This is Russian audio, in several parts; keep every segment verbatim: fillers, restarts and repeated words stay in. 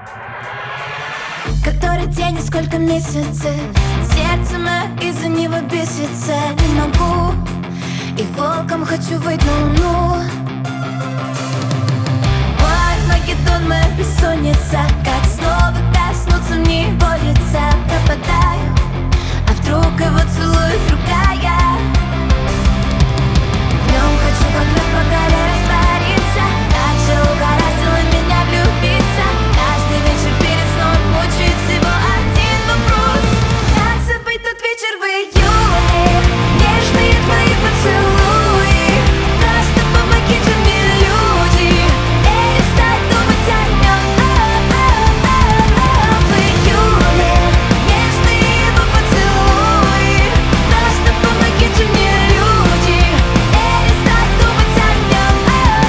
Который день и сколько месяцев, сердце мое из-за него бесится. Не могу, и волком хочу выйти на луну. Мой Магеддон, моя бессонница, как снова коснуться мне его лица. Пропадаю, а вдруг его целует другая. В нем хочу как лед по горе раствориться. Как же угораздило меня влюбиться. Каждый вечер перед сном мучает всего один вопрос: как забыть тот вечер в июле? Нежные твои поцелуи. Просто помогите мне, люди, перестать думать о нем. В июле нежные его поцелуи. Просто помогите мне, люди, перестать думать о нем.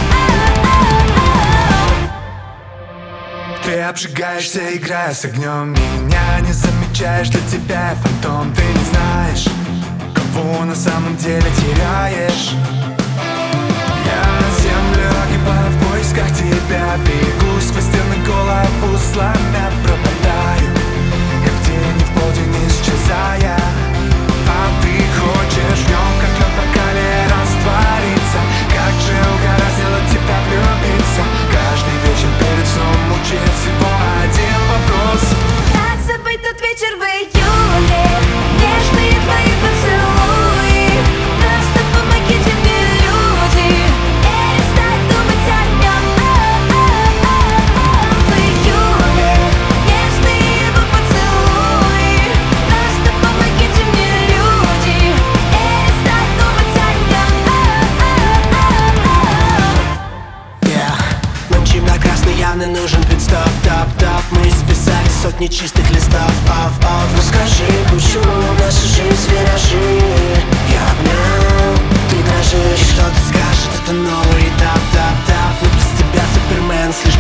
Ты обжигаешься, играя с огнем. Меня не замечаешь, для тебя я фантом. Ты не знаешь, кого на самом деле теряешь. Я на землю огибаю в поисках тебя. Бегу сквозь стены, голову сломя. Пропадаю, как в день и в полдень исчезая. А ты хочешь в нем, как лед по коле, раствориться. Как же угораздило тебя влюбиться. Каждый вечер перед сном мучает всего один вопрос: как забыть тот вечер в июле? Нежные твои поцелуи. Просто помогите мне, люди, перестать думать о нем. В июле нежные его поцелуи. Просто помогите мне, люди, перестать думать о нем. Yeah. Нам темно-красный явно нужен пит-стоп, топ-топ. Мы списали сотни чистых листов, оф-оф. Ну скажи, почему наша жизнь виражи? Я обнял, ты дрожишь. И что ты скажешь, это новый этап, тап-тап. Но без тебя Супермен слишком